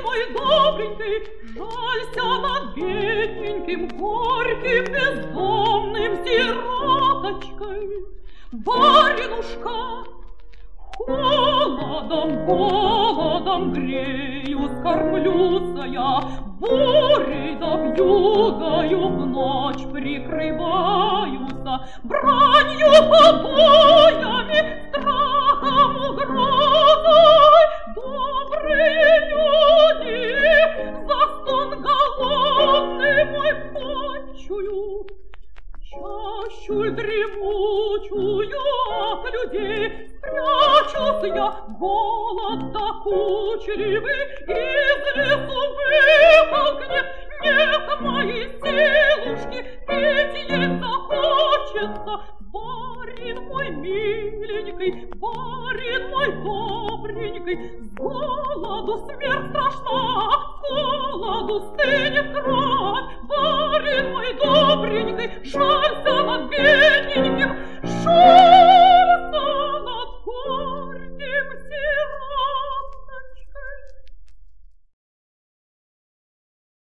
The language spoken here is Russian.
мой добренький, жалься над бедненьким, горьким, бездомным сироточкой. Баринушка, холодом, голодом греюсь, кормлюся я, бурей да вьюгою в ночь прикрываюся, бранью, побоями, страхом, угрозой. Добрые люди за стон голодный мой почуют, чащу дремучую от людей спрячусь я, голод докучливый из лесу выполкнет. Нет моей силушки, пить ей захочется. Барин мой миленький, барин мой добренький, с голоду смерть страшна, с голоду стынет кровь. Барин мой добренький, жалься над бедненьким, жалься.